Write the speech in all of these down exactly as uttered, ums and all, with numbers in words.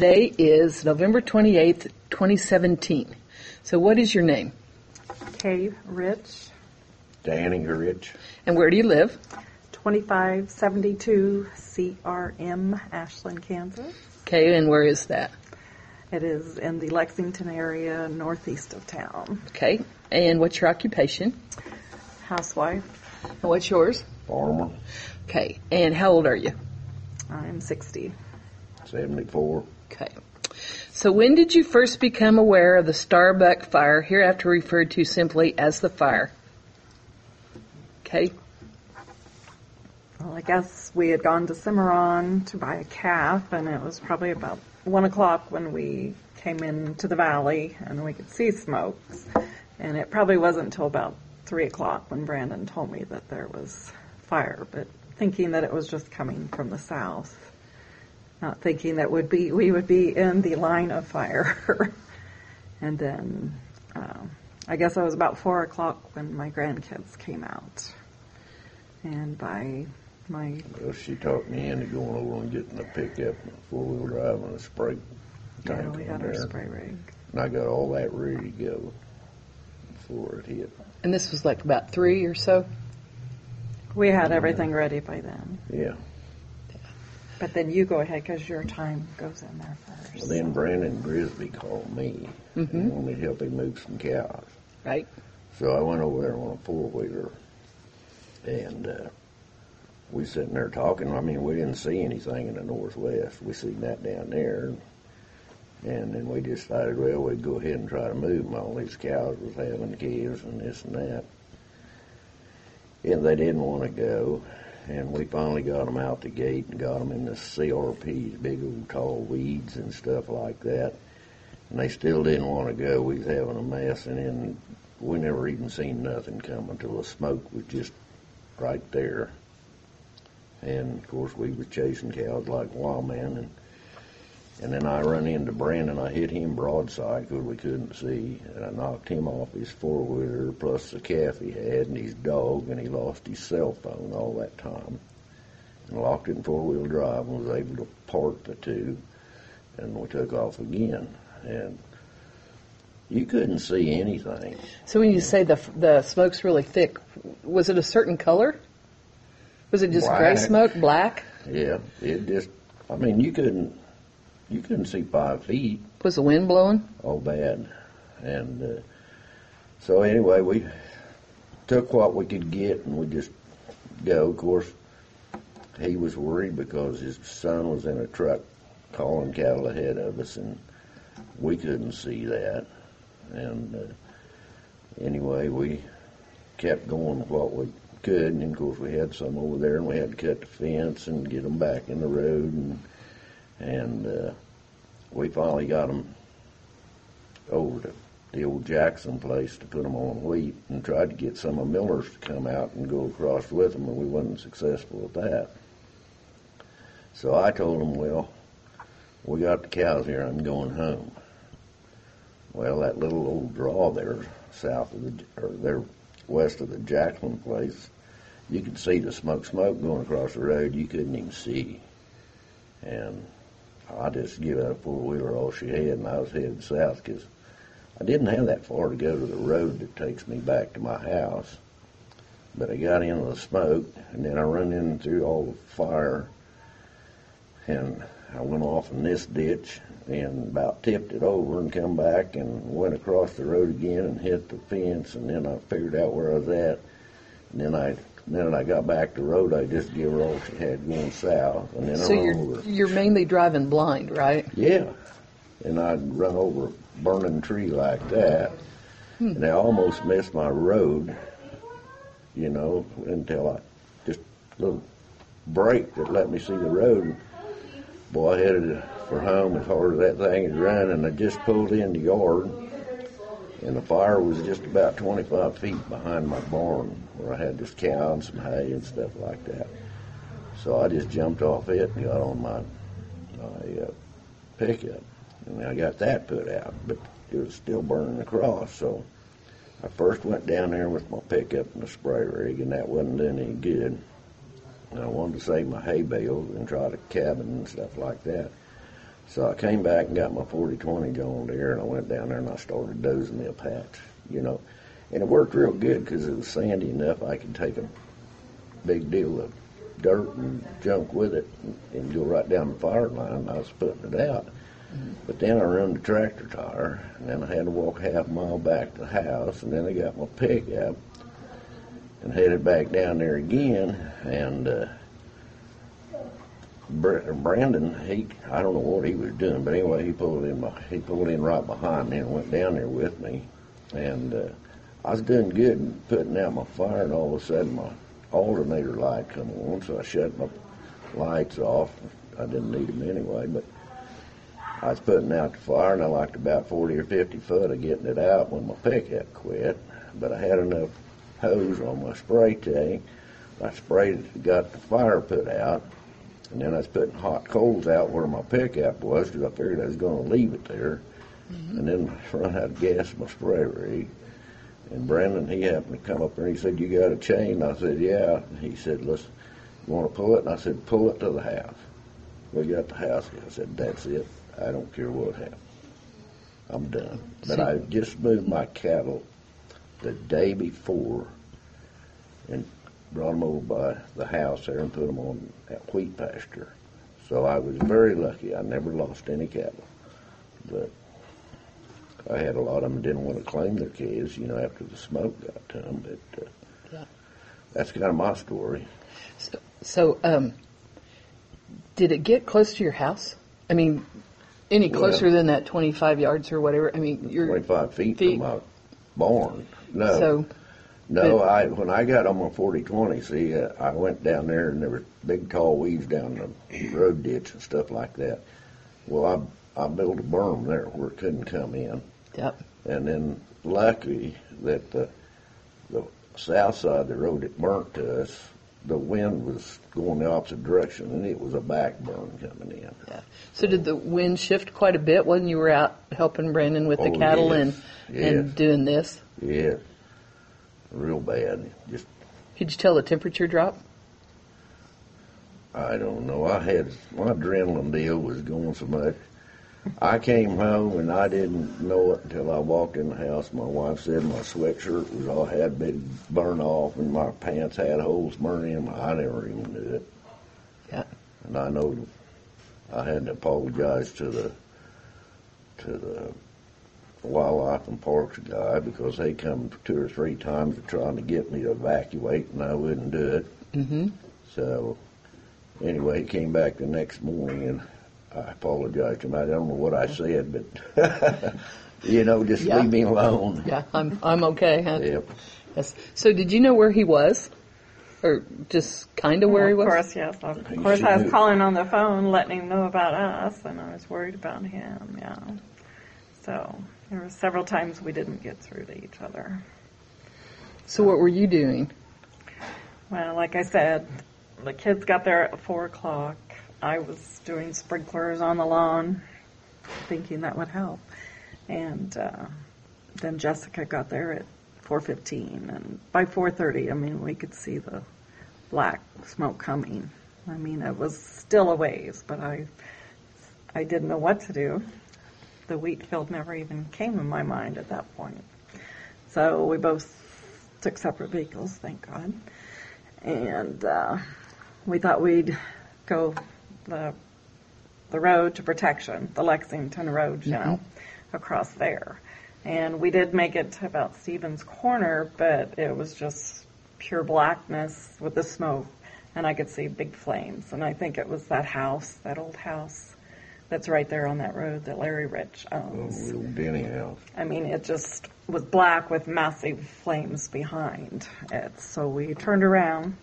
today is November twenty-eighth, twenty seventeen. So what is your name? Kay Rich. Danny Rich. And where do you live? twenty-five seventy-two C R M, Ashland, Kansas. Okay, and where is that? It is in the Lexington area, northeast of town. Okay, and what's your occupation? Housewife. And what's yours? Farmer. Okay, and how old are you? I'm sixty. seventy-four. Okay. So when did you first become aware of the Starbuck fire, hereafter referred to simply as the fire? Okay. Well, I guess we had gone to Cimarron to buy a calf, and it was probably about one o'clock when we came into the valley, and we could see smokes. And it probably wasn't until about three o'clock when Brandon told me that there was fire, but thinking that it was just coming from the south. Not thinking that would be we would be in the line of fire. And then um, I guess it was about four o'clock when my grandkids came out. And by my... Well, she talked me into going over and getting a pickup and a four-wheel drive and a spray tank. Yeah, we on had our there. spray rig. And I got all that ready to go before it hit. And this was like about three or so? We had everything ready by then. Yeah. But then you go ahead because your time goes in there first. Well, then Brandon Grisby called me Mm-hmm. and wanted me to help him move some cows. Right. So I went over there on a four-wheeler, and uh, we sitting there talking. I mean, we didn't see anything in the northwest. We seen that down there, and then we decided, well, we'd go ahead and try to move them. All these cows was having calves and this and that, and they didn't want to go. And we finally got them out the gate and got them in the C R Ps, big old tall weeds and stuff like that. And they still didn't want to go. We was having a mess, and then we never even seen nothing come until the smoke was just right there. And, of course, we was chasing cows like wild men. And, and then I run into Brandon. I hit him broadside because we couldn't see. And I knocked him off his four-wheeler plus the calf he had and his dog, and he lost his cell phone all that time. And locked it in four-wheel drive and was able to part the two. And we took off again. And you couldn't see anything. So when you say the the smoke's really thick, was it a certain color? Was it just Black. gray smoke, black? Yeah, it just, I mean, you couldn't, you couldn't see five feet. Was the wind blowing? All bad. And uh, so anyway, we took what we could get and we just go. Of course, he was worried because his son was in a truck hauling cattle ahead of us, and we couldn't see that. And uh, anyway, we kept going with what we could, and of course we had some over there, and we had to cut the fence and get them back in the road, and and uh, we finally got them over to the old Jackson place to put them on wheat, and tried to get some of Miller's to come out and go across with them, and we wasn't successful at that. So I told them, well, we got the cows here, I'm going home. Well, that little old draw there south of the, or there west of the Jackson place, you could see the smoke, smoke going across the road. You couldn't even see. And I just give out a four-wheeler all she had, and I was headed south because I didn't have that far to go to the road that takes me back to my house. But I got into the smoke, and then I run in through all the fire, and I went off in this ditch and about tipped it over and come back and went across the road again and hit the fence, and then I figured out where I was at. And then I then I got back to the road. I just gave her all she had going south, and then So I ran you're over. you're mainly driving blind, right? Yeah, and I'd run over a burning tree like that, hmm. and I almost missed my road, you know, until I just a little break that let me see the road. Boy, I headed for home as hard as that thing is running, and I just pulled in the yard, and the fire was just about twenty-five feet behind my barn where I had this cow and some hay and stuff like that. So I just jumped off it and got on my, my uh, pickup, and I got that put out, but it was still burning across. So I first went down there with my pickup and the spray rig, and that wasn't doing any good. And I wanted to save my hay bales and try to cabin and stuff like that. So I came back and got my forty twenty John Deere, and I went down there and I started dozing me a patch, you know. And it worked real good because it was sandy enough I could take a big deal of dirt and junk with it and, and go right down the fire line, and I was putting it out. Mm-hmm. But then I run the tractor tire, and then I had to walk half a mile back to the house, and then I got my pickup and headed back down there again, and uh, Brandon, he, I don't know what he was doing, but anyway, he pulled in my, he pulled in right behind me and went down there with me, and uh, I was doing good and putting out my fire, and all of a sudden my alternator light come on, so I shut my lights off. I didn't need them anyway, but I was putting out the fire, and I liked about forty or fifty foot of getting it out when my pickup quit, but I had enough hose on my spray tank. I sprayed it, got the fire put out, and then I was putting hot coals out where my pickup was because I figured I was going to leave it there. Mm-hmm. And then I run out of gas in my spray rig. And Brandon, he happened to come up there and he said, "You got a chain?" I said, "Yeah." And he said, "Listen, you want to pull it?" And I said, "Pull it to the house." We got the house. I said, "That's it. I don't care what happens. I'm done." But I just moved my cattle the day before and brought them over by the house there and put them on that wheat pasture. So I was very lucky. I never lost any cattle. But I had a lot of them didn't want to claim their calves, you know, after the smoke got to them. But uh, yeah. That's kind of my story. So, so um, did it get close to your house? I mean, any closer well, than that twenty-five yards or whatever? I mean, you're twenty-five feet, feet. from my barn. No. So, no, but, I when I got on my forty twenty, see, uh, I went down there and there were big tall weeds down the road ditch and stuff like that. Well, I I built a berm there where it couldn't come in. Yep. And then lucky that the the south side of the road it burnt to us, the wind was going the opposite direction, and it was a back burn coming in. Yeah. So did the wind shift quite a bit when you were out helping Brandon with the oh, cattle yes. and yes. and doing this? Yeah. Real bad. Just. Could you tell the temperature drop? I don't know. I had my adrenaline deal was going so much. I came home and I didn't know it until I walked in the house. My wife said my sweatshirt was all had big burn off and my pants had holes burned in them. I never even knew it. Yeah. And I know I had to apologize to the to the wildlife and parks guy because they come two or three times trying to get me to evacuate and I wouldn't do it. Mm-hmm. So anyway, he came back the next morning and I apologize to him. I don't know what I said, but, you know, just yeah. leave me alone. Yeah, I'm I'm okay. Huh? Yep. Yes. So did you know where he was? Or just kind of where he was? Of course, yes. Of course, I was calling on the phone, letting him know about us, and I was worried about him, yeah. So there were several times we didn't get through to each other. So what were you doing? Well, like I said, the kids got there at four o'clock. I was doing sprinklers on the lawn, thinking that would help. And uh, then Jessica got there at four fifteen, and by four thirty, I mean, we could see the black smoke coming. I mean, it was still a ways, but I, I didn't know what to do. The wheat field never even came in my mind at that point. So we both took separate vehicles, thank God. And uh, we thought we'd go the the road to protection, the Lexington Road, you mm-hmm. know, across there. And we did make it to about Stevens Corner, but it was just pure blackness with the smoke, and I could see big flames. And I think it was that house, that old house that's right there on that road that Larry Rich owns. Oh, little Denny house. I mean, it just was black with massive flames behind it. So we turned around,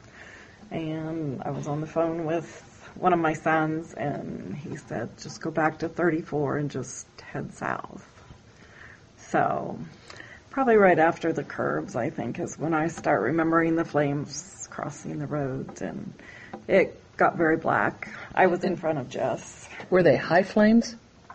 and I was on the phone with one of my sons, and he said, just go back to thirty-four and just head south. So probably right after the curbs, I think, is when I start remembering the flames crossing the road, and it got very black. I was in front of Jess. Were they high flames?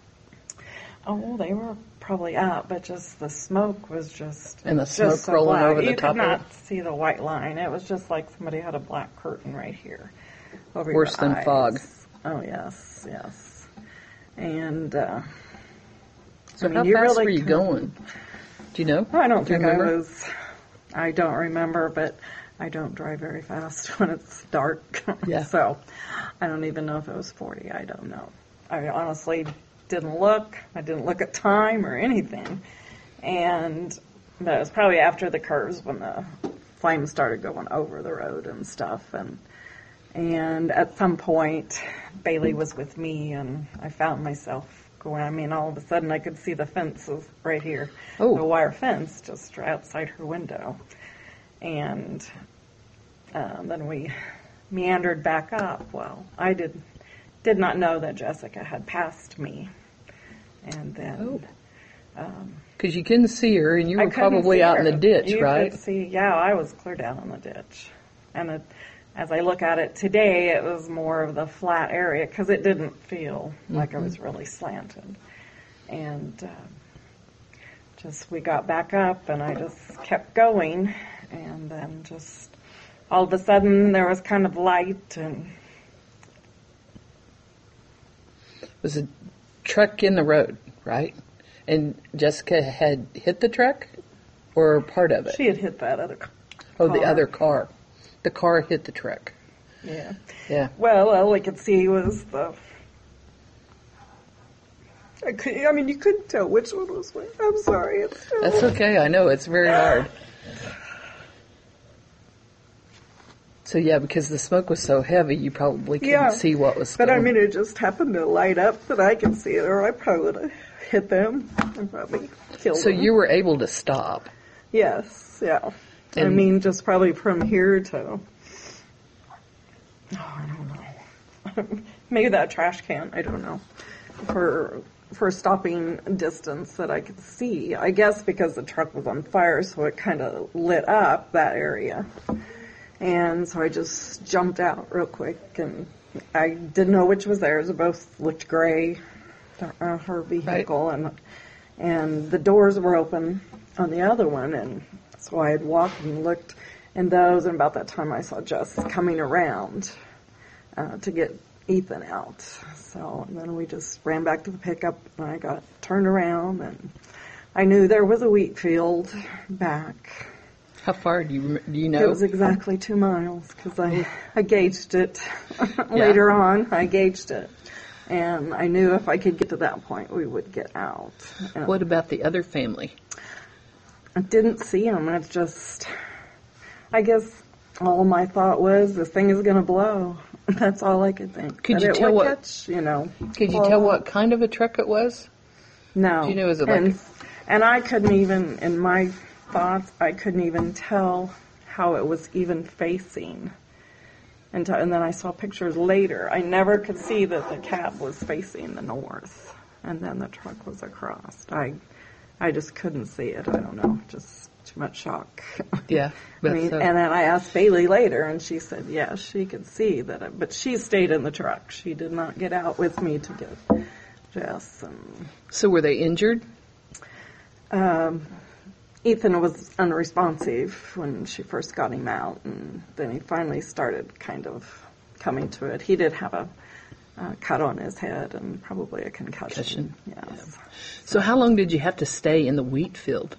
Oh, they were probably up, but just the smoke was just and the smoke just so rolling black. over the you top could not of it? See the white line. It was just like somebody had a black curtain right here over Worse your than eyes. fog. Oh yes, yes. And uh, So I mean, how you fast really were you couldn't- going? Do you know? I don't Do you think I remember? was. I don't remember, but I don't drive very fast when it's dark. Yeah. So I don't even know if it was forty. I don't know. I honestly didn't look. I didn't look at time or anything. And but it was probably after the curves when the flames started going over the road and stuff. And and at some point, Bailey was with me, and I found myself going. I mean, all of a sudden, I could see the fences right here, Oh. the wire fence just outside her window. And um, then we meandered back up. Well, I did did not know that Jessica had passed me. And then Because you couldn't see her, and you I were couldn't probably see out her. in the ditch, You right? could see, yeah, I was clear down in the ditch. And it, as I look at it today, it was more of the flat area because it didn't feel like I was really slanted. And uh, just we got back up, and I just kept going, and then just all of a sudden there was kind of light, and It was a truck in the road, right? And Jessica had hit the truck, or part of it? she had hit that other car. Oh, the other car. The car hit the truck. Yeah. Yeah. Well, all I could see was the. I could. I mean, you couldn't tell which one was which. I'm sorry. It's That's okay. I know it's very hard. So yeah, because the smoke was so heavy, you probably couldn't Yeah. see what was But going. I mean, it just happened to light up that I could see it, or I probably would have hit them and probably killed So them. you were able to stop. Yes. Yeah. I And- mean, just probably from here to. Oh, I don't know. Maybe that trash can. I don't know. For for stopping distance that I could see. I guess because the truck was on fire, so it kind of lit up that area. And so I just jumped out real quick, and I didn't know which was theirs. They both looked gray, uh, her vehicle, and and the doors were open on the other one, and so I had walked and looked in those, and about that time I saw Jess coming around uh, to get Ethan out. So and then we just ran back to the pickup, and I got turned around, and I knew there was a wheat field back. How far do you rem- do you It know? was exactly two miles because I, I gauged it later on. I gauged it. And I knew if I could get to that point, we would get out. And What about the other family? I didn't see them. It's just, I guess all my thought was this thing is going to blow. That's all I could think. Could That you it tell would what- Catch, you know. Could you blow tell up. what kind of a truck it was? No. Do you know, is it like- and, and I couldn't even, in my thoughts, I couldn't even tell how it was even facing. Until, and then I saw pictures later. I never could see that the cab was facing the north, and then the truck was across. I, I just couldn't see it. I don't know, just too much shock. Yeah, I but mean, so- and then I asked Bailey later, and she said, yes, she could see that, it, but she stayed in the truck. She did not get out with me to get Jess. And So were they injured? um, Ethan was unresponsive when she first got him out, and then he finally started kind of coming to it. He did have a uh, cut on his head and probably a concussion. Concussion. Yes. So how long did you have to stay in the wheat field?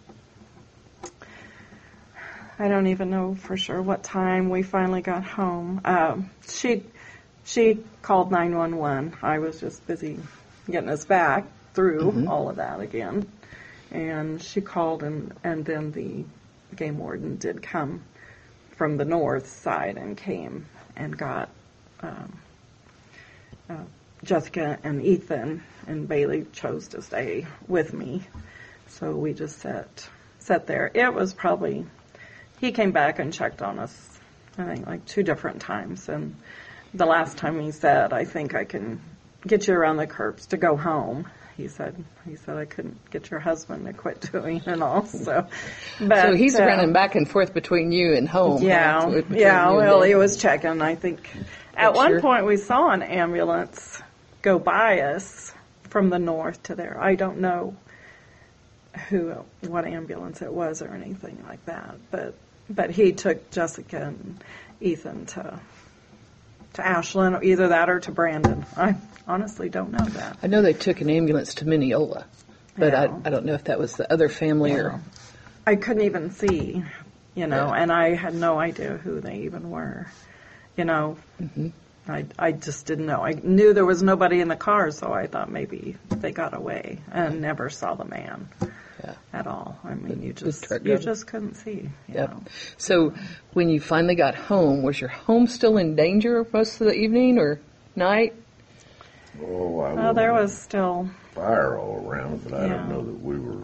I don't even know for sure what time we finally got home. Um, she she called nine one one. I was just busy getting us back through all of that again. And she called, and, and then the game warden did come from the north side and came and got um, uh, Jessica and Ethan, and Bailey chose to stay with me. So we just sat, sat there. It was probably, he came back and checked on us, I think, like two different times. And the last time he said, I think I can get you around the curbs to go home. He said, he said I couldn't get your husband to quit doing and all. So, but, So he's uh, running back and forth between you and home. huh? Yeah, Between yeah. you and Well, them. he was checking. I think at Make one sure. point we saw an ambulance go by us from the north to there. I don't know who, what ambulance it was or anything like that. But but he took Jessica and Ethan to to Ashland, either that or to Brandon. I honestly don't know that. I know they took an ambulance to Mineola, but Yeah. I, I don't know if that was the other family or. I couldn't even see, you know, Yeah. and I had no idea who they even were, you know. Mm-hmm. I, I just didn't know. I knew there was nobody in the car, so I thought maybe they got away and never saw the man Yeah. at all. I mean, you the just truck you driver. just couldn't see. You Yep. know. So when you finally got home, was your home still in danger most of the evening or night? Oh, I Well, there was still. fire all around, but I Yeah. don't know that we were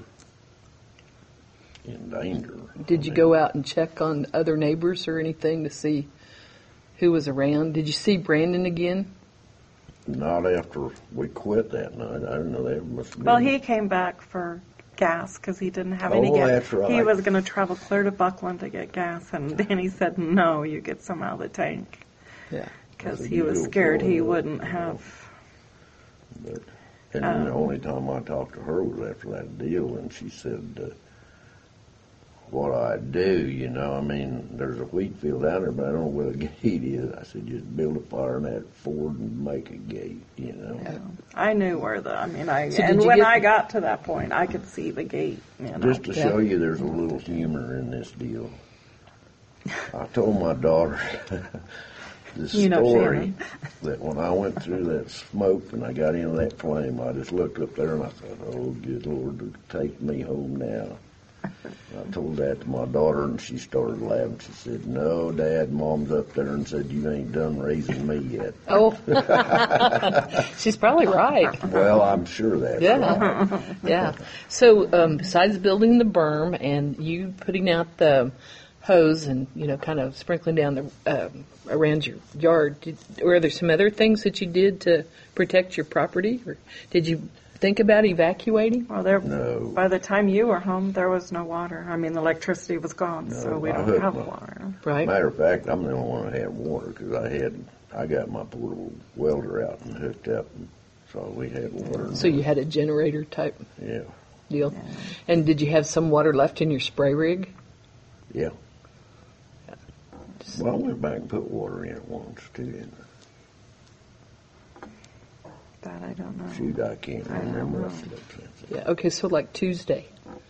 in danger. Did you go out and check on other neighbors or anything to see who was around? Did you see Brandon again? Not after we quit that night. I don't know. That must have been. Well, he came back for gas because he didn't have Oh, any gas. that's right. He was going to travel clear to Buckland to get gas, and Danny said, "No, you get some out of the tank," Yeah. because That's a he was deal scared for he him, wouldn't you know. have. But, and then the Um, only time I talked to her was after that deal, and she said, uh, what I do, you know, I mean, there's a wheat field down there, but I don't know where the gate is. I said, just build a fire in that Ford and make a gate, you know. Yeah. I knew where the. I mean, I So and did you when get- I got to that point, I could see the gate. You know. Just to Yeah. show you there's a little humor in this deal. I told my daughter the You know story Shannon. that when I went through that smoke and I got into that flame, I just looked up there and I thought, oh, good Lord, take me home now. I told that to my daughter and she started laughing. She said, no, Dad, Mom's up there and said, you ain't done raising me yet. Oh, she's probably right. Well, I'm sure that's Yeah. right. Yeah. So um, besides building the berm and you putting out the hose and, you know, kind of sprinkling down the um, around your yard, did, were there some other things that you did to protect your property? Or did you think about evacuating? Well, there. No. By the time you were home, there was no water. I mean, the electricity was gone, so No, we I don't hooked have my- water. Right. Matter of fact, I'm the only one that had water because I had, I got my portable welder out and hooked up, and so we had water. So you had a generator type Yeah, deal. And did you have some water left in your spray rig? yeah. Well, I went back and put water in it once too. Didn't That I don't know. I? Shoot, I can't I don't remember. know. I slept since then. Yeah. Okay. So like Tuesday.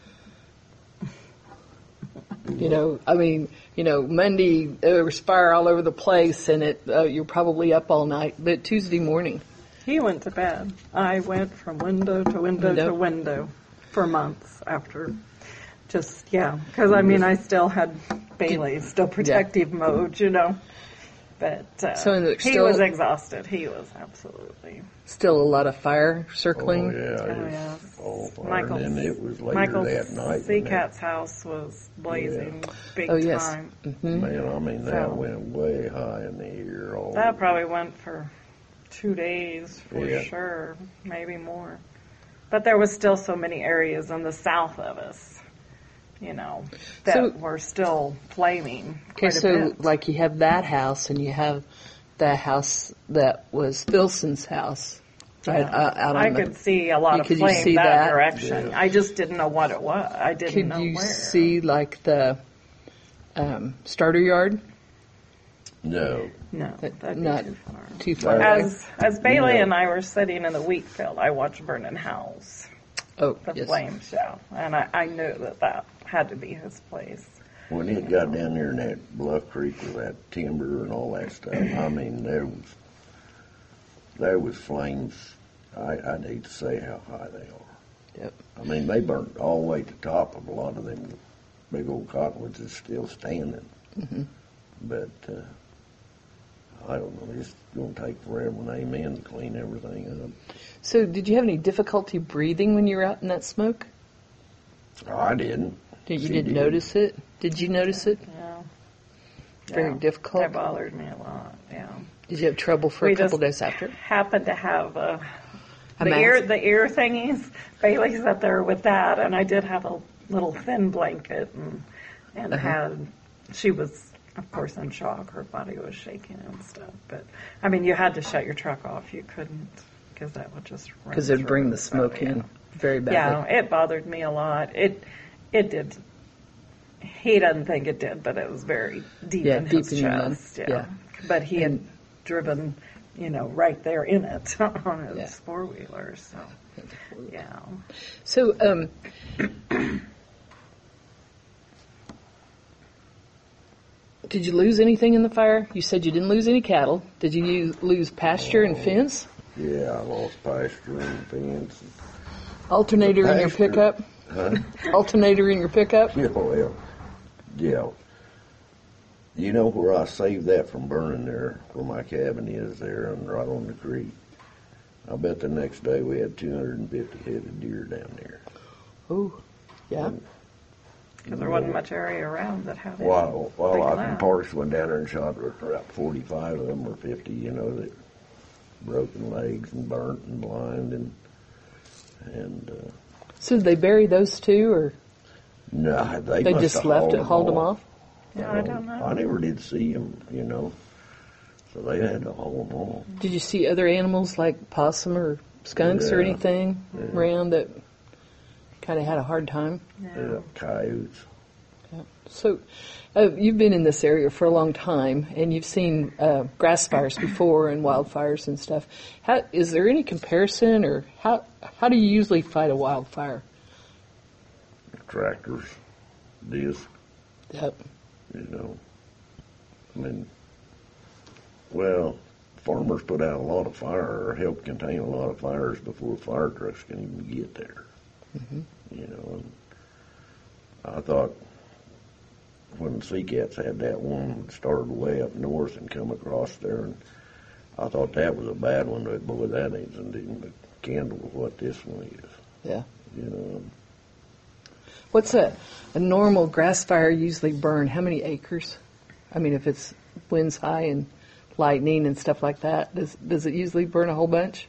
You know, I mean, you know, Monday there was fire all over the place, and it uh, you're probably up all night. But Tuesday morning, He went to bed. I went from window to window, Window. to window for months after. Just, yeah. Because, I mean, I still had Bailey, still protective mode, you know. But uh, So in the- he still- was exhausted. He was absolutely. still a lot of fire Oh circling. yeah, Oh, it was yes. all fire. Michael's, And then it was later Michael's that night. Sea when Cat's house was blazing big Oh yes. time. that, hmm Man, I mean, that So- went way high in the air. All That probably went for two days for Yeah. sure, maybe more. But there was still so many areas in the south of us, you know, that So- were still flaming. Okay, quite a so bit. like you have that house, and you have the house that was Filson's house, right? Yeah. Uh, out on I the, could see a lot You- of could you flame see that, that? direction. Yeah. I just didn't know what it was. I didn't Could know you where. see like the um, starter yard? No, No, That- that'd be not too far. Too far away. As as Bailey Yeah. and I were sitting in the wheat field, I watched Vernon House, Oh, the yes. flame show, and I, I knew that that had to be his place. when it got down there in that Bluff Creek with that timber and all that stuff, I mean, there was there was flames. I, I'd hate to say how high they are. Yep. I mean, they burnt all the way to the top of a lot of them big old cottonwoods that's still standing. Mm-hmm. But uh, I don't know. It's going to take forever and amen to clean everything up. So, did you have any difficulty breathing when you were out in that smoke? I didn't. Did, you She didn't did. notice it? Did you notice it? Yeah. Very Yeah. difficult. That bothered me a lot. Yeah. Did you have trouble for We a couple just days after? Happened to have uh, A the mask? ear the ear thingies. Bailey's up there with that, and I did have a little thin blanket, and and Uh-huh. had she was of course in shock. Her body was shaking and stuff. But I mean, you had to shut your truck off. You couldn't because that would just run Because it'd bring through. the smoke So, yeah. in very badly. Yeah, it bothered me a lot. It it did. He doesn't think it did, but it was very deep Yeah, in deep his in your lung. chest. Yeah. Yeah. But he had And- driven, you know, right there in it on his Yeah. four wheeler. So, yeah. So, um, did you lose anything in the fire? You said you didn't lose any cattle. Did you use, lose pasture and fence? Yeah, I lost pasture and fence. Alternator in your Pasture. pickup? Huh? Alternator in your pickup? Yeah, well, yeah. You know where I saved that from burning there, where my cabin is there, and right on the creek. I bet the next day we had two hundred fifty head of deer down there. Oh, yeah. Because there wasn't much area around that had any Well, well, big I land. Parks went down there and shot about forty-five of them or fifty, you know, that broken legs and burnt and blind and and uh, So did they bury those two, or no, they, they must just have left hauled it, hauled them off? Yeah, I don't know. I never did see them, you know, so they had to haul them off. Did you see other animals like possum or skunks or Yeah. anything Yeah. around that kind of had a hard time? Yeah, coyotes. Yeah. So, uh, you've been in this area for a long time, and you've seen uh, grass fires before and wildfires and stuff. How, is there any comparison, or how how do you usually fight a wildfire? Tractors, disc, Yep. you know. I mean, well, farmers put out a lot of fire or help contain a lot of fires before fire trucks can even get there. Mm-hmm. You know, and I thought when the Sea Cats had that one that started way up north and come across there, and I thought that was a bad one, but boy, that ain't something to candle with what this one is. Yeah. You know, What's a, a normal grass fire usually burn? How many acres? I mean, if it's winds high and lightning and stuff like that, does does it usually burn a whole bunch?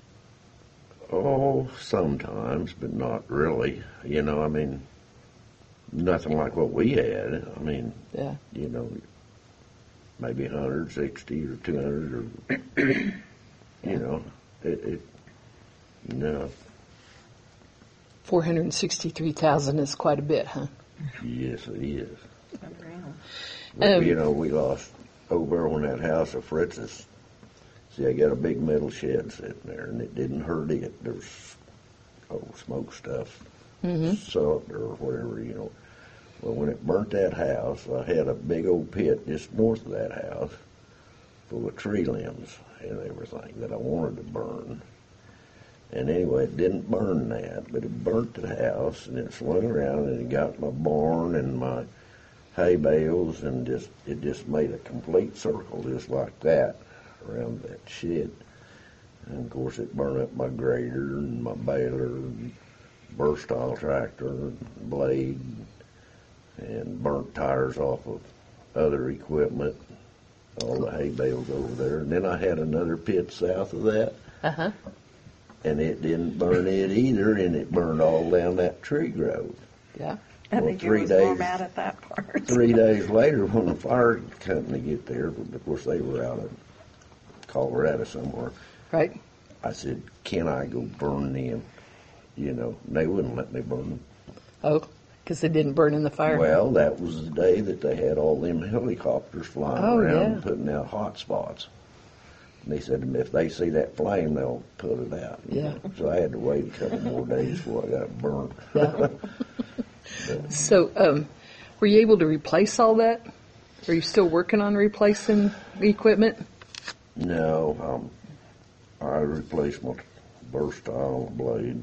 oh, sometimes, but not really. You know, I mean, nothing like what we had. I mean, Yeah. you know, maybe one hundred sixty or two hundred or, you know, it, it no, four hundred sixty-three thousand is quite a bit, huh? yes, it is. Unreal. But, Um, you know, we lost over on that house of Fritz's. See, I got a big metal shed sitting there, and it didn't hurt it. There was, oh, smoke stuff, Mm-hmm. salt or whatever, you know. Well, when it burnt that house, I had a big old pit just north of that house full of tree limbs and everything that I wanted to burn. And anyway, it didn't burn that, but it burnt the house, and it swung around, and it got my barn and my hay bales, and just it just made a complete circle just like that around that shed. And of course, it burned up my grader and my baler and burst oil tractor and blade, and burnt tires off of other equipment, all the hay bales over there. And then I had another pit south of that, Uh huh. and it didn't burn it either, and it burned all down that tree grove. Yeah. I Well, think he three was more days- mad at that part. Three days later, when the fire company get there, of course they were out in Colorado somewhere, Right. I said, can I go burn them? You know, they wouldn't let me burn them. Oh, because it didn't burn in the fire. Well, that was the day that they had all them helicopters flying Oh, around yeah. and putting out hot spots. And they said if they see that flame, they'll put it out. you Yeah. know. So I had to wait a couple more days before I got it burnt. Yeah. So, um, were you able to replace all that? Are you still working on replacing the equipment? No, um, I replaced my versatile blade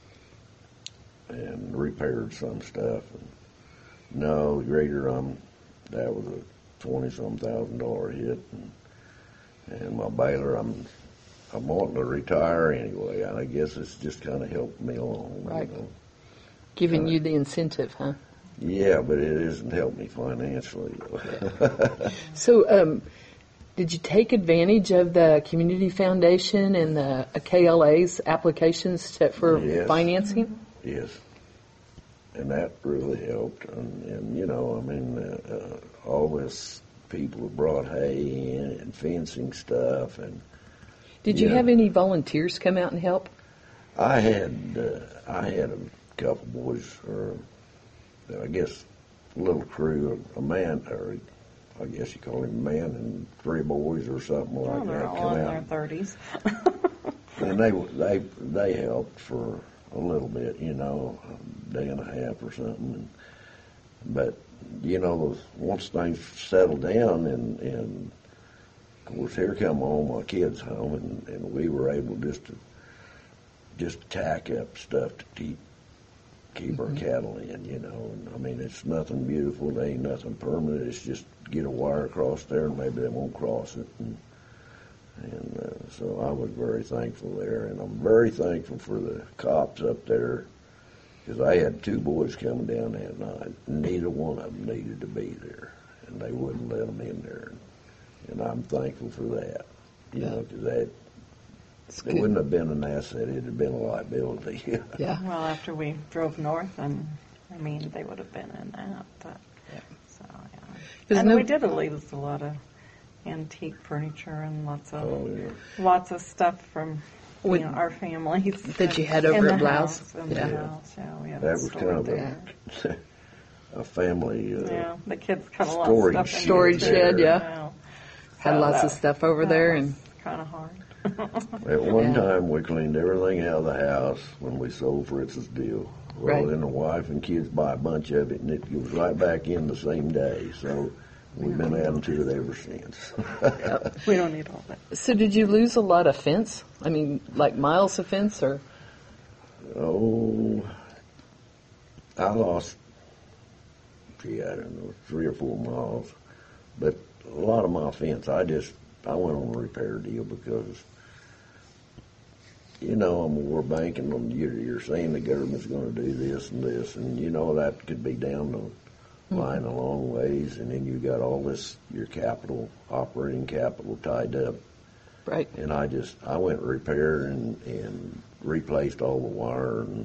and repaired some stuff. And no, the grader, um, that was a twenty-some thousand dollar hit. And, and my baler, I'm, I'm wanting to retire anyway. And I guess it's just kind of helped me along. Right. You know? Giving Uh, you the incentive, huh? Yeah, but it hasn't helped me financially. So, um, did you take advantage of the Community Foundation and the uh, K L A's applications to, for Yes. financing? Yes. And that really helped. And, and you know, I mean, uh, uh, all this people have brought hay in and fencing stuff. And Did you Yeah. have any volunteers come out and help? I had, uh, I had a couple boys, or I guess a little crew, a man, or I guess you call him a man, and three boys or something Oh, like they're that all come in their out. thirties. And they they they helped for a little bit, you know, a day and a half or something. And, but you know, once things settled down, and and of course here come all my kids home, and, and we were able just to just tack up stuff to keep keep our cattle in, you know. And I mean, it's nothing beautiful. There ain't nothing permanent. It's just get a wire across there, and maybe they won't cross it. And, and uh, so I was very thankful there, and I'm very thankful for the cops up there, because I had two boys coming down that night. Neither one of them needed to be there, and they wouldn't let them in there. And I'm thankful for that, you Yeah. know, because that It's it good. wouldn't have been an asset. It'd have been a liability. Yeah. Well, after we drove north, and I mean, they would have been in that. But, Yeah. So, yeah. There's And no- we did lose a lot of antique furniture and lots of Oh, yeah. lots of stuff from you Would- know, our families that you had in over the at Blouse? house, in Yeah. the house. Yeah, we had That it was stored kind of there. a, a family. Uh, Yeah, the kids kind of storage lost stuff in Storage there, shed, too. yeah. Had So lots of that- stuff over that there, was and kind of hard. At one Yeah. time, we cleaned everything out of the house when we sold Fritz's deal. Well, Right. then the wife and kids buy a bunch of it, and it goes right back in the same day. So we've been adding to it ever since. We don't need all that. so did you lose a lot of fence? I mean, like miles of fence, or Oh, I lost, gee, I don't know, three or four miles. But a lot of my fence, I just, I went on a repair deal because, you know, I'm more banking on, you're, you're saying the government's going to do this and this, and you know that could be down the line a long ways, and then you got all this, your capital, operating capital tied up. right? And I just, I went and repaired and, and replaced all the wire, and,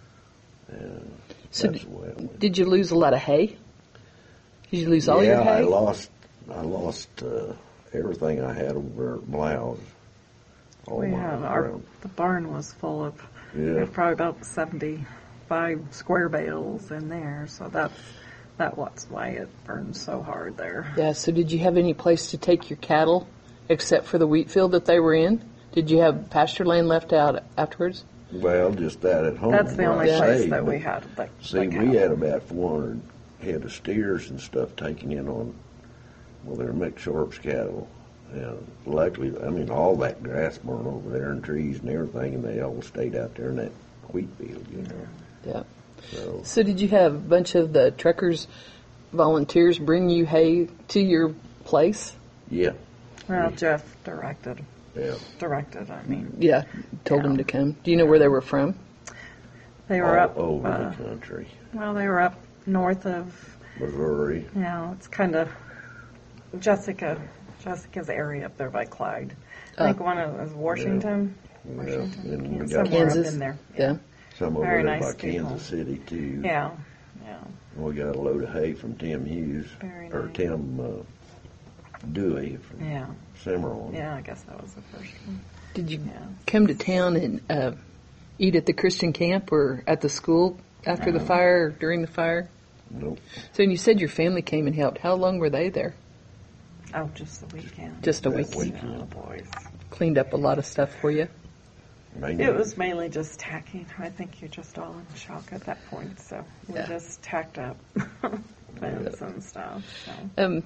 and So that's the way it went. Did you lose a lot of hay? Did you lose all yeah, your hay? I lost, I lost uh, everything I had over at Blouse. All We my had our ground. the barn was full of we Yeah. had probably about seventy-five square bales in there, so that's that was why it burned so hard there. Yeah. So did you have any place to take your cattle, except for the wheat field that they were in? Did you have pasture land left out afterwards? Well, just that at home. That's the where only I place saved, that but we had. The, See, the we cattle. had about four hundred head of steers and stuff taken in on, well, they're Mick Sharp's cattle. And luckily, I mean, all that grass burned over there and trees and everything, and they all stayed out there in that wheat field, you know. Yeah. So, So did you have a bunch of the truckers, volunteers bring you hay to your place? yeah, Well, Jeff directed yeah. directed. I mean, Yeah. Told them to come. Do you know where they were from? they were all up. over uh, the country. well, they were up north of. Missouri. You know, it's kind of Jessica, Jessica's area up there by Clyde. I think Oh. one of was Washington. Yeah, Washington, and we yeah, got somewhere Kansas. up in there. Yeah. some over Very there nice by people. Kansas City, too. Yeah, yeah. And we got a load of hay from Tim Hughes, Very or nice. Tim uh, Dewey from Yeah, Cimarron. yeah. I guess that was the first one. Did you Yeah. come to town and uh, eat at the Christian camp or at the school after the No. fire or during the fire? Nope. So and you said your family came and helped. How long were they there? Oh, just the weekend. Just a That week. week. Yeah, boys. Cleaned up a lot of stuff for you. Mainly- It was mainly just tacking. I think you're just all in shock at that point, so we Yeah. just tacked up fence and stuff. So. Um,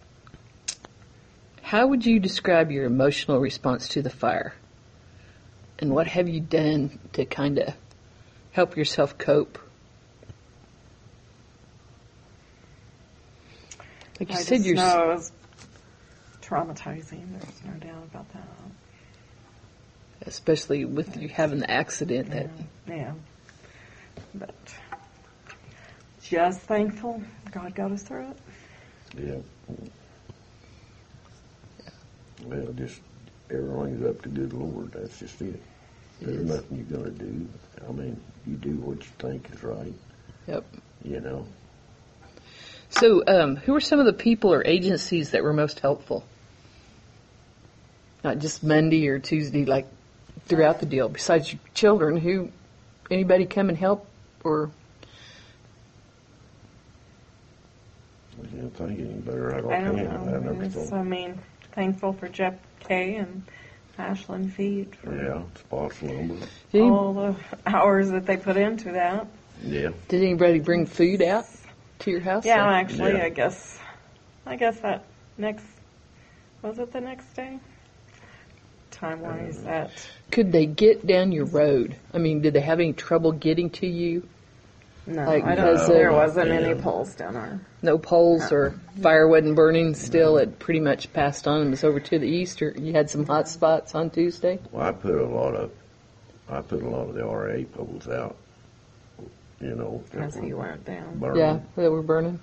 how would you describe your emotional response to the fire? And what have you done to kind of help yourself cope? Like you I said, just you're s- know it was traumatizing. There's no doubt about that. especially with you having the accident that Yeah. But just thankful God got us through it. Yeah. Well, just everything's up to good Lord. That's just it. There's is. nothing you're going to do. I mean, you do what you think is right, Yep. you know. So, um, who are some of the people or agencies that were most helpful? Not just Monday or Tuesday, like throughout the deal. Besides your children, who anybody come and help or I can't think any better. I I don't don't think. know. I never It's, thought. I mean, thankful for Jeff Kay and Ashland Feed for Yeah, Spots Lumber. Did, any- all the hours that they put into that. Yeah. did anybody bring food out to your house? Yeah, actually, Yeah. I guess, I guess that next, was it the next day? Time-wise, that, Could they get down your road? I mean, did they have any trouble getting to you? no, Like, I don't, because there of- wasn't yeah. any poles down our, No poles or fire wasn't burning still? It pretty much passed on and was over to the east, or you had some hot spots on Tuesday? Well, I put a lot of, I put a lot of the R A poles out. You know. that as were you weren't down. burning. Yeah, that were burning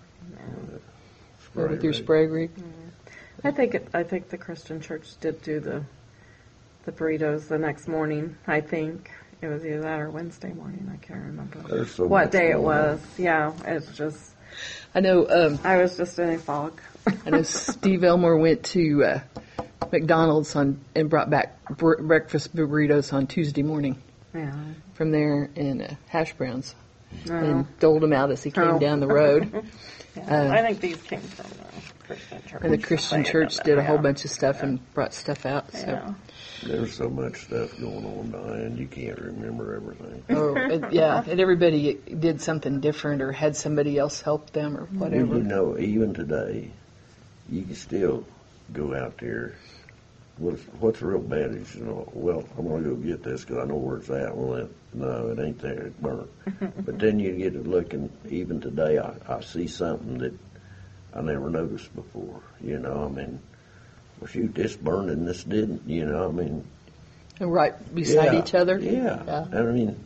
Spray with your rig. spray rig. I think it, I think the Christian church did do the the burritos the next morning. I think it was either that or Wednesday morning. I can't remember There's so what much day it going was. Yeah, it's just I know. Um, I was just in a fog. I know Steve Elmore went to uh, McDonald's on and brought back br- breakfast burritos on Tuesday morning Yeah. from there and uh, hash browns No. and doled them out as he came Oh. down the road. Yeah, Uh, I think these came from the Christian church. And the Christian I church don't did know, a whole yeah. bunch of stuff and brought stuff out. So. Yeah. There's so much stuff going on, Diane. You can't remember everything. Oh, it, yeah, and everybody did something different or had somebody else help them or Well, whatever. you know, even today, you can still go out there. What's, what's real bad is, you know, well, I'm going to go get this because I know where it's at. Well, it, no, it ain't there. It's burnt. But then you get to looking, even today, I, I see something that I never noticed before. You know, I mean, well, shoot, this burned and this didn't, you know, I mean. And right beside yeah, each other. Yeah. Yeah. I mean,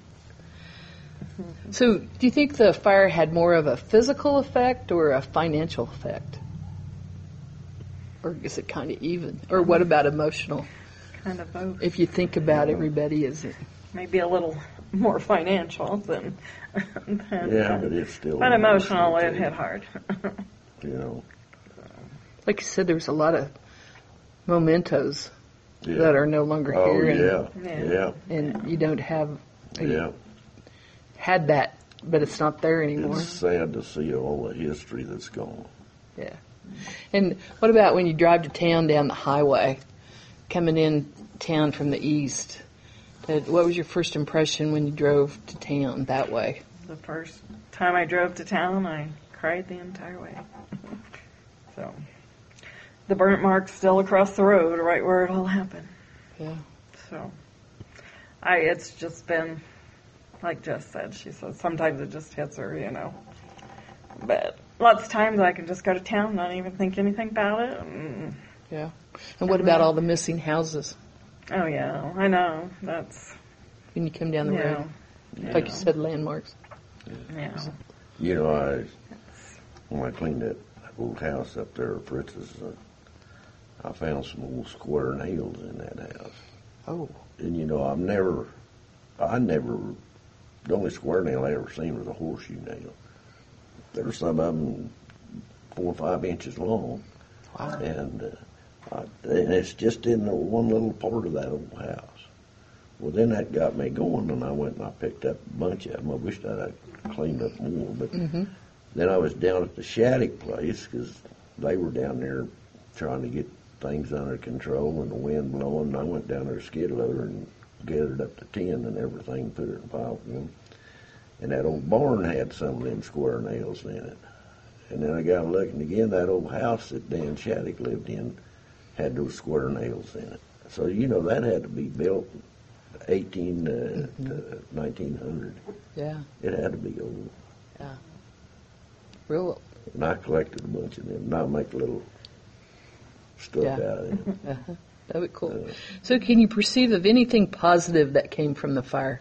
So, do you think the fire had more of a physical effect or a financial effect? Or is it kind of even? Or what about emotional? Kind of both. If you think about everybody, is it? Maybe a little more financial than. than yeah, but it's still. But emotional, it too, hit hard. You know. Like you said, there's a lot of mementos Yeah. that are no longer Oh, here. And, yeah. Yeah. Yeah. and you don't have, Yeah. had that, but it's not there anymore. It's sad to see all the history that's gone. Yeah. And what about when you drive to town down the highway, coming in town from the east? That, what was your first impression when you drove to town that way? The first time I drove to town, I cried the entire way. So, the burnt mark's still across the road, right where it all happened. Yeah. So, I it's just been, like Jess said, she says sometimes it just hits her, you know. But lots of times I can just go to town, not even think anything about it. And, Yeah. And what about all the missing houses oh yeah, I know. That's when you come down the yeah, road? yeah, Like you said, landmarks. yeah. You know, I when I cleaned that old house up there at Fritz's, uh, I found some old square nails in that house. Oh. And you know, I've never, I never, the only square nail I ever seen was a horseshoe nail. There were some of them four or five inches long. Wow. And, uh, I, and it's just in the one little part of that old house. Well, then that got me going, and I went and I picked up a bunch of them. I wished I'd have cleaned up more, but Mm-hmm. then I was down at the Shattuck place because they were down there trying to get things under control and the wind blowing. And I went down there to skid loader and gathered up the tin and everything, put it in pile for them. And that old barn had some of them square nails in it. And then I got looking again, that old house that Dan Shattuck lived in had those square nails in it. So, you know, that had to be built eighteen uh, to nineteen hundred. Yeah. It had to be old. Real. And I collected a bunch of them. And I make a little stuff Yeah. out of them. Uh-huh. That'd be cool. So, can you perceive of anything positive that came from the fire?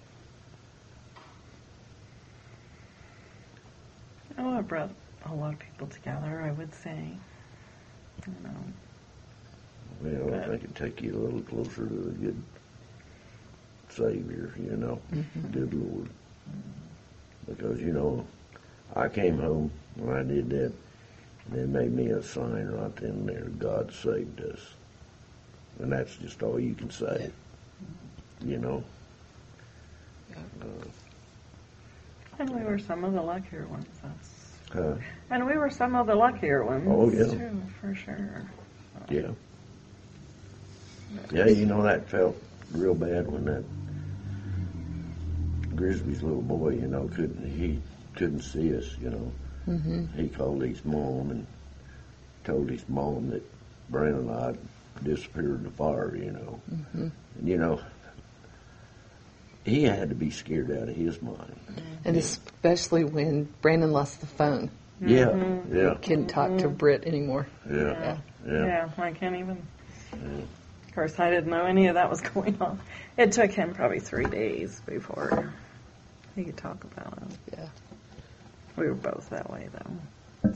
Oh, it brought a lot of people together, I would say. You know. Well, I think it'd take you a little closer to the good Savior, you know, good Lord. Because, you know, I came home when I did that, and they made me a sign right then and there, God saved us. And that's just all you can say, you know. Uh, And we were some of the luckier ones, that's Uh, And we were some of the luckier ones, Oh, yeah. too, for sure. yeah. Yeah, you know, that felt real bad when that Grisby's little boy, you know, couldn't, he couldn't see us, you know. Mm-hmm. He called his mom and told his mom that Brandon and I disappeared in the fire, you know. Mm-hmm. And, you know, he had to be scared out of his mind. And especially when Brandon lost the phone. Yeah, Mm-hmm. yeah, Couldn't talk to Britt anymore. yeah, yeah. Yeah, I can't even. Of course, I didn't know any of that was going on. It took him probably three days before he could talk about it. Yeah. We were both that way, though.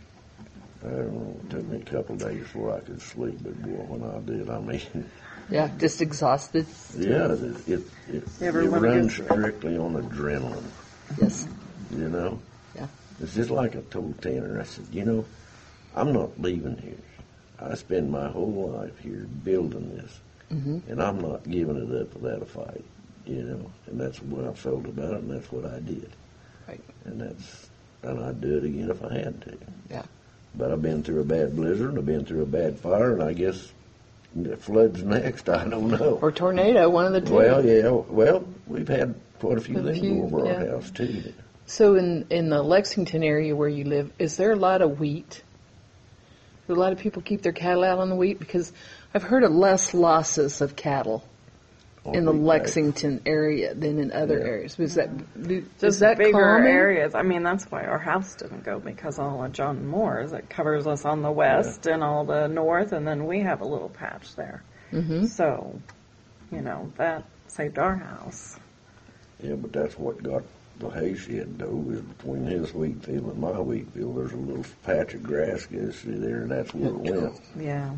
I don't know, it took me a couple of days before I could sleep, but boy, when I did, I mean, Yeah, just exhausted. yeah, it, it, it, it Everyone runs gets- strictly on adrenaline, Yes. you know? Yeah. It's just like I told Tanner, I said, you know, I'm not leaving here. I spend my whole life here building this, Mm-hmm. and I'm not giving it up without a fight, you know? And that's what I felt about it, and that's what I did. Right. And that's, and I'd do it again if I had to. Yeah. But I've been through a bad blizzard, and I've been through a bad fire, and I guess the flood's next. I don't know. Or tornado, one of the two. Well, yeah. Well, we've had quite a few A things few, go over yeah. our house too. So in, in the Lexington area where you live, is there a lot of wheat? Do a lot of people keep their cattle out on the wheat? Because I've heard of less losses of cattle in the On wheat Lexington area than in other Yeah. areas. Was that, do, Just is that bigger common? areas. I mean, that's why our house didn't go, because all of John Moore's, it covers us on the west and all the north, and then we have a little patch there. Mm-hmm. So, you know, that saved our house. Yeah, but that's what got the hay shed, though, is between his wheat field and my wheat field. There's a little patch of grass goes through there, and that's where it went. Yeah.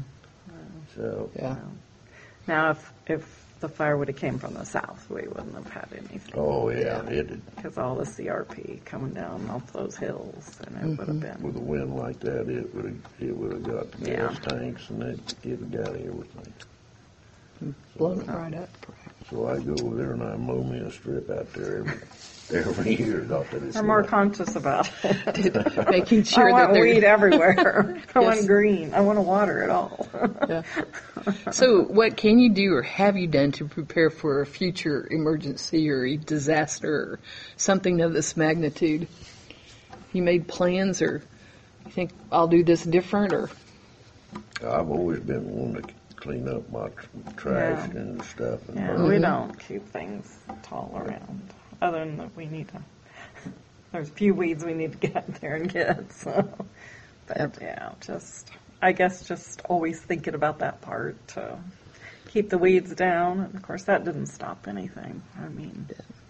So, Yeah. Now, if if the fire would have came from the south, we wouldn't have had anything. oh yeah, it did. Because all the C R P coming down off those hills, and it would have been. With a wind like that, it would have it would have got the Yeah. gas tanks, and it it would got everything. Blown it right up. So I go over there and I mow me a strip out there every every year. Not that it's We're more not- conscious about it. Making sure I that want they're... weed everywhere. I Yes. want green. I want to water it all. Yeah. So what can you do or have you done to prepare for a future emergency or a disaster or something of this magnitude? You made plans, or you think I'll do this different, or I've always been one to clean up my tr- trash Yeah. and stuff. And Yeah, burn we it. don't keep things tall around, other than that we need to. There's a few weeds we need to get out there and get. So, but Yep. yeah, just I guess just always thinking about that part to keep the weeds down. And of course, that didn't stop anything. I mean,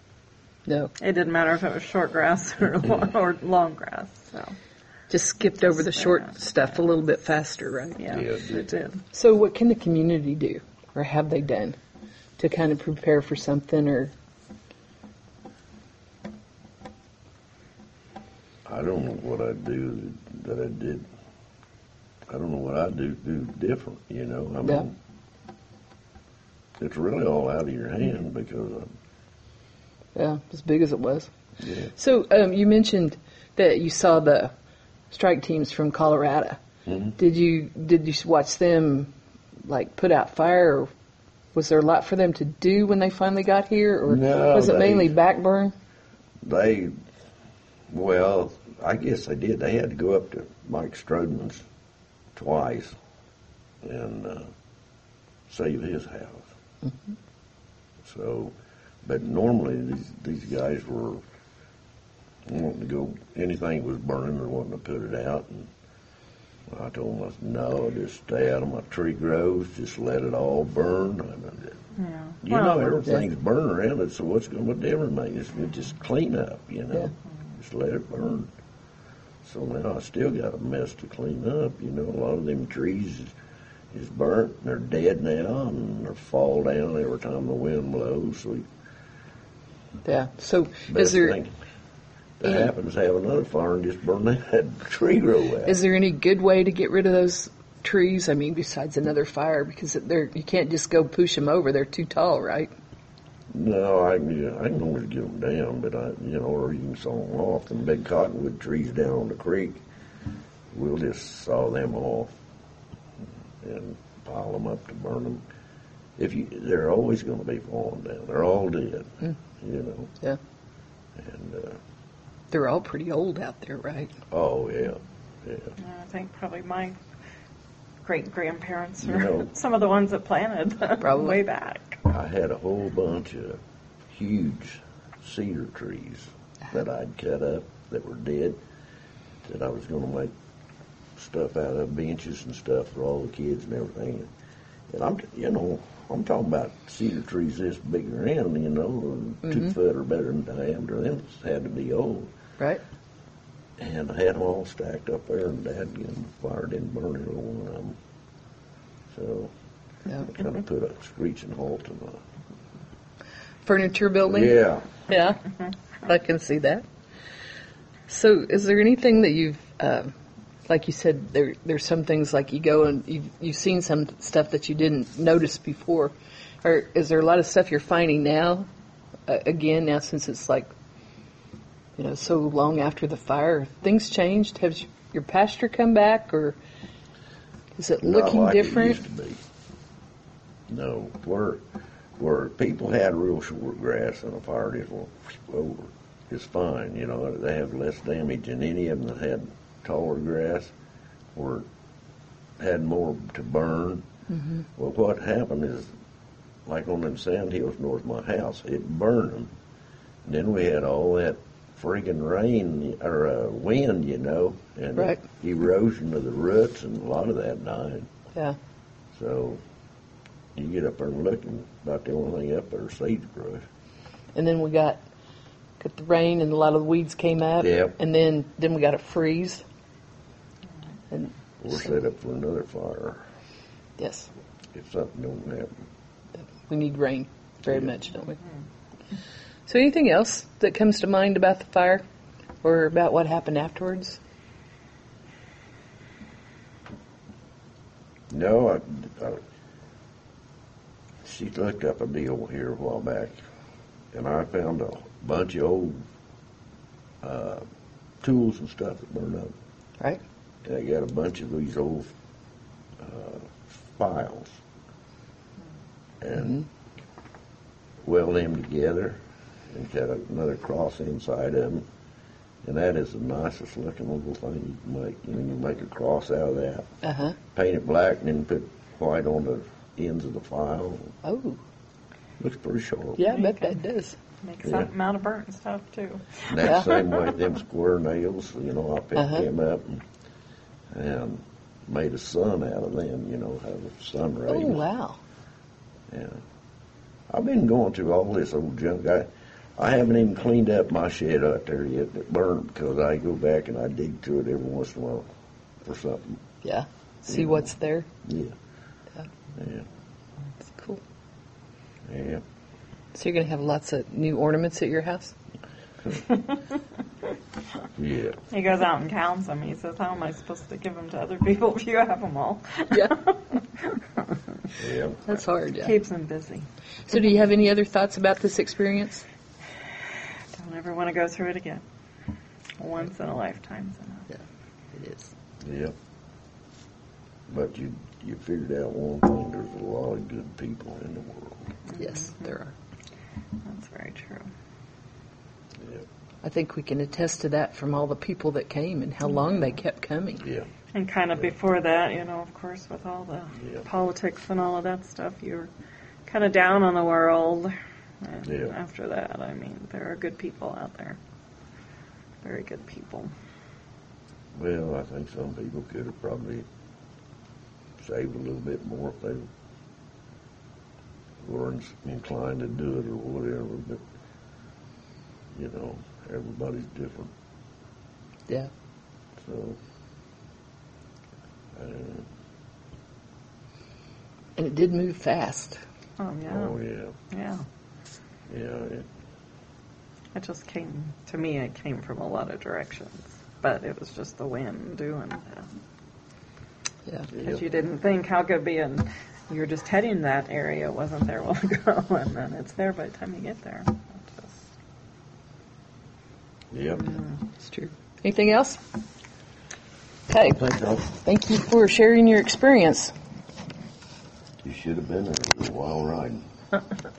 no? it didn't matter if it was short grass or long, or long grass. So Just skipped over the short stuff a little bit faster, right? yeah, Yeah, it did. So what can the community do, or have they done, to kind of prepare for something, or I don't know what I'd do that I did. I don't know what I'd do do different. You know, I mean, it's really all out of your hand because uh, yeah, as big as it was? yeah. So um, you mentioned that you saw the strike teams from Colorado. Mhm. Did you did you watch them like put out fire, or was there a lot for them to do when they finally got here, or No, was it they- mainly backburn? They, well, I guess they did. They had to go up to Mike Strodeman's twice and uh, save his house. Mm-hmm. So, but normally these these guys were wanting to go. Anything was burning, they wanting to put it out. And I told them, I said, no, just stay out of my tree groves. Just let it all burn. I mean, Yeah. you Well, know, everything's burning around it, so what's going to difference make? It's just clean up, you know. Yeah. Just let it burn. So now I still got a mess to clean up. You know, a lot of them trees is, is burnt and they're dead now, and they fall down every time the wind blows. So Yeah. So best is there thing that any- happens have another fire and just burn that tree grove out. is there any good way to get rid of those trees? I mean, besides another fire, because they're you can't just go push them over; they're too tall, right? No, I can, yeah, I can always get them down, but I, you know, or you can saw them off. Them big cottonwood trees down on the creek, we'll just saw them off and pile them up to burn them. If you, they're always going to be falling down. They're all dead, Mm. you know. Yeah. And uh, They're all pretty old out there, right? oh yeah, yeah. I think probably my great grandparents You are know- some of the ones that planted Probably. way back. I had a whole bunch of huge cedar trees that I'd cut up that were dead that I was going to make stuff out of, benches and stuff for all the kids and everything. And I'm, you know, I'm talking about cedar trees this big around, you know, and Mm-hmm. two foot or better in diameter. Them had to be old. Right? And I had them all stacked up there, and Dad gave them fire, didn't burn it on one of them. So Yeah. I kind of put a screeching halt to my. Furniture building? Yeah. Yeah, I can see that. So, is there anything that you've, uh, like you said, there there's some things like you go and you've, you've seen some stuff that you didn't notice before, or is there a lot of stuff you're finding now? Uh, again, now since it's like, you know, so long after the fire, things changed. Has your pasture come back, or is it Not looking like different? It used to be. No, where where people had real short grass and a fire just went over, it's fine. You know, they have less damage than any of them that had taller grass or had more to burn. Mm-hmm. Well, what happened is, like on them sand hills north of my house, it burned them. And then we had all that friggin' rain or uh, wind, you know, and Right. erosion of the roots, and a lot of that died. Yeah. So you get up there and look, and about the only thing up there is sagebrush. And then we got got the rain, and a lot of the weeds came up. Yep. And then then we got a freeze. And We're set up for another fire yes, if something don't happen. we need rain very Yeah. much, don't we? So, anything else that comes to mind about the fire, or about what happened afterwards? No, I, I, she looked up a deal here a while back, and I found a bunch of old uh, tools and stuff that burned up. Right. And I got a bunch of these old uh, files, and weld them together, and got another cross inside of them. And that is the nicest looking little thing you can make. You know, you make a cross out of that, Uh huh. paint it black, and then put white on the ends of the file. Oh, Looks pretty sharp. yeah, I bet that does. Make Yeah. something out of burnt stuff too. And that same way, them square nails, you know, I picked Uh-huh. them up and, and made a sun out of them, you know, have the sun rays. Oh, wow. Yeah. I've been going through all this old junk. I, I haven't even cleaned up my shed out there yet that burned because I go back and I dig through it every once in a while for something. Yeah. See Yeah. what's there. Yeah. Yeah. Yeah. It's cool. Yeah. So you're gonna have lots of new ornaments at your house. Yeah. He goes out and counts them. He says, "How am I supposed to give them to other people if you have them all?" Yeah. Yeah. That's hard. Yeah. Keeps him busy. So, do you have any other thoughts about this experience? Don't ever want to go through it again. Once in a lifetime. Yeah, it is. Yeah. But you you figured out one thing, there's a lot of good people in the world. Yes, there are. That's very true. Yeah. I think we can attest to that from all the people that came and how long they kept coming. Yeah. And kind of before that, you know, of course, with all the Yeah. politics and all of that stuff, you're kind of down on the world. And Yeah. after that, I mean, there are good people out there. Very good people. Well, I think some people could have probably saved a little bit more if they were inclined to do it or whatever, but, you know, everybody's different, Yeah. so, uh, And it did move fast. Oh, yeah. oh, yeah, Yeah. yeah, it, It just came, to me, it came from a lot of directions. But it was just the wind doing that. Yeah. Because yeah. you didn't think how could be an you're just heading that area, it wasn't there a while ago, and then it's there by the time you get there. It just- Yep. It's true. Anything else? Okay. Thanks, Doc. Thank you for sharing your experience. You should have been there. It was a wild ride.